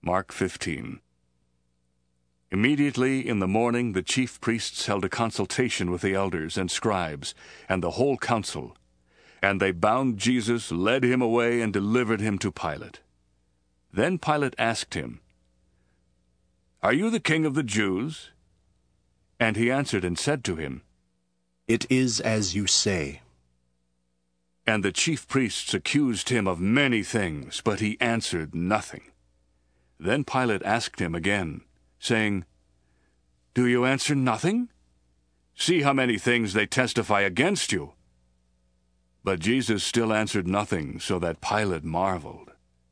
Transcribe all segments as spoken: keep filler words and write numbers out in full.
Mark fifteen. Immediately in the morning the chief priests held a consultation with the elders and scribes and the whole council, and they bound Jesus, led him away, and delivered him to Pilate. Then Pilate asked him, "Are you the king of the Jews?" And he answered and said to him, "It is as you say." And the chief priests accused him of many things, but he answered nothing. Then Pilate asked him again, saying, "Do you answer nothing? See how many things they testify against you." But Jesus still answered nothing, so that Pilate marveled.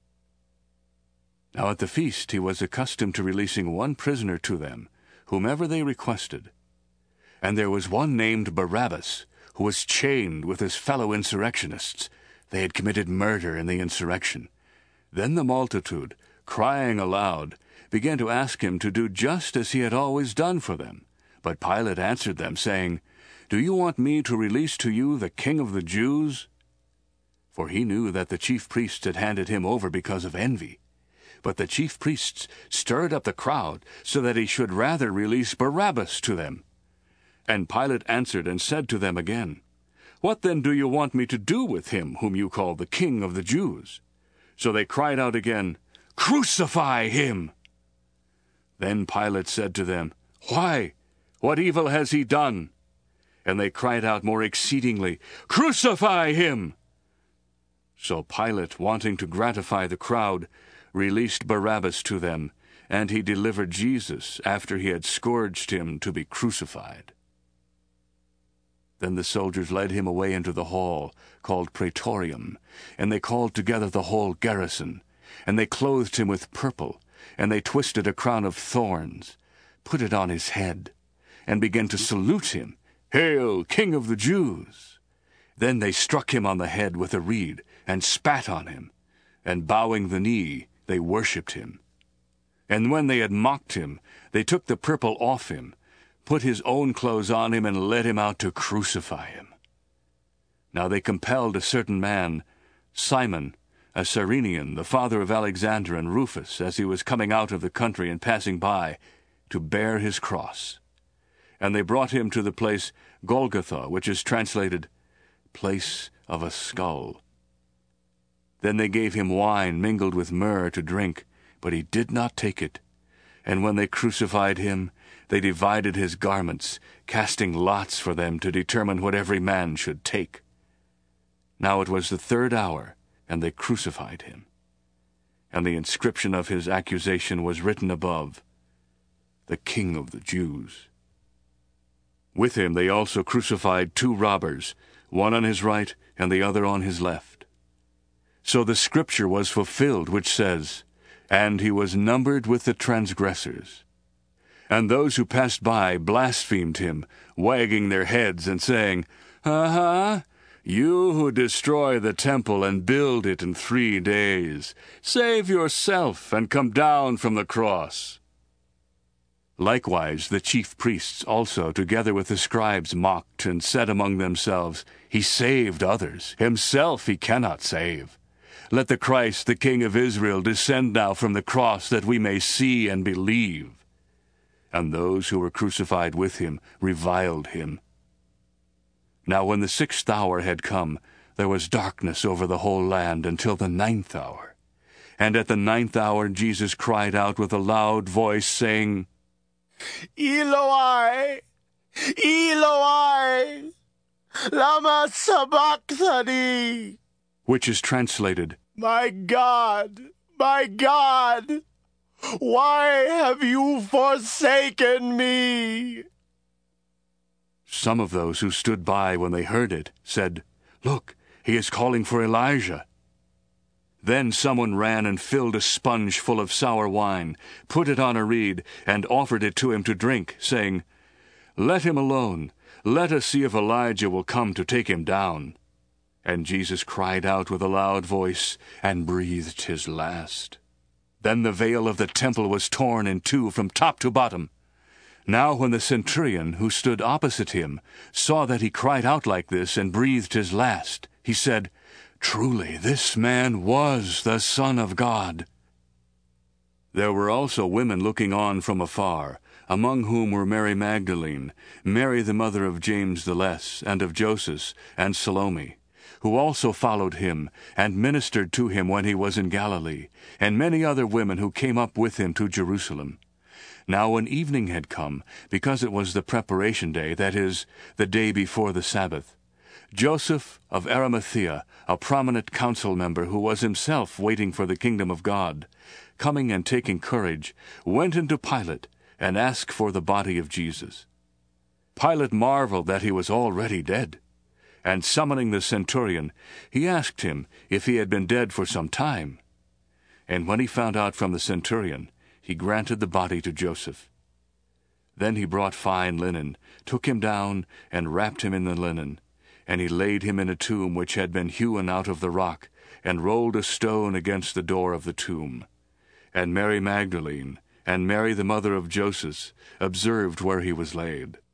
Now at the feast he was accustomed to releasing one prisoner to them, whomever they requested. And there was one named Barabbas, who was chained with his fellow insurrectionists. They had committed murder in the insurrection. Then the multitude, crying aloud, began to ask him to do just as he had always done for them. But Pilate answered them, saying, "Do you want me to release to you the king of the Jews?" For he knew that the chief priests had handed him over because of envy. But the chief priests stirred up the crowd, so that he should rather release Barabbas to them. And Pilate answered and said to them again, "What then do you want me to do with him whom you call the king of the Jews?" So they cried out again, "Crucify him!" Then Pilate said to them, "Why? What evil has he done?" And they cried out more exceedingly, "Crucify him!" So Pilate, wanting to gratify the crowd, released Barabbas to them, and he delivered Jesus, after he had scourged him, to be crucified. Then the soldiers led him away into the hall, called Praetorium, and they called together the whole garrison, and they clothed him with purple, and they twisted a crown of thorns, put it on his head, and began to salute him, "Hail, King of the Jews!" Then they struck him on the head with a reed, and spat on him, and bowing the knee, they worshipped him. And when they had mocked him, they took the purple off him, put his own clothes on him, and led him out to crucify him. Now they compelled a certain man, Simon, a Cyrenian, the father of Alexander and Rufus, as he was coming out of the country and passing by, to bear his cross. And they brought him to the place Golgotha, which is translated, Place of a Skull. Then they gave him wine mingled with myrrh to drink, but he did not take it. And when they crucified him, they divided his garments, casting lots for them to determine what every man should take. Now it was the third hour, and they crucified him. And the inscription of his accusation was written above, "The King of the Jews." With him they also crucified two robbers, one on his right and the other on his left. So the scripture was fulfilled, which says, "And he was numbered with the transgressors." And those who passed by blasphemed him, wagging their heads and saying, "Ha ha! You who destroy the temple and build it in three days, save yourself and come down from the cross." Likewise the chief priests also, together with the scribes, mocked and said among themselves, "He saved others. Himself he cannot save. Let the Christ, the King of Israel, descend now from the cross, that we may see and believe." And those who were crucified with him reviled him. Now when the sixth hour had come, there was darkness over the whole land until the ninth hour. And at the ninth hour Jesus cried out with a loud voice, saying, "Eloi, Eloi, lama sabachthani," which is translated, "My God, my God, why have you forsaken me?" Some of those who stood by when they heard it said, "Look, he is calling for Elijah." Then someone ran and filled a sponge full of sour wine, put it on a reed, and offered it to him to drink, saying, "Let him alone. Let us see if Elijah will come to take him down." And Jesus cried out with a loud voice, and breathed his last. Then the veil of the temple was torn in two from top to bottom. Now when the centurion, who stood opposite him, saw that he cried out like this and breathed his last, he said, "Truly this man was the Son of God." There were also women looking on from afar, among whom were Mary Magdalene, Mary the mother of James the Less, and of Joseph, and Salome, who also followed him, and ministered to him when he was in Galilee, and many other women who came up with him to Jerusalem. Now when evening had come, because it was the preparation day, that is, the day before the Sabbath, Joseph of Arimathea, a prominent council member who was himself waiting for the kingdom of God, coming and taking courage, went into Pilate, and asked for the body of Jesus. Pilate marveled that he was already dead, and summoning the centurion, he asked him if he had been dead for some time. And when he found out from the centurion, he granted the body to Joseph. Then he brought fine linen, took him down, and wrapped him in the linen, and he laid him in a tomb which had been hewn out of the rock, and rolled a stone against the door of the tomb. And Mary Magdalene, and Mary the mother of Joseph, observed where he was laid.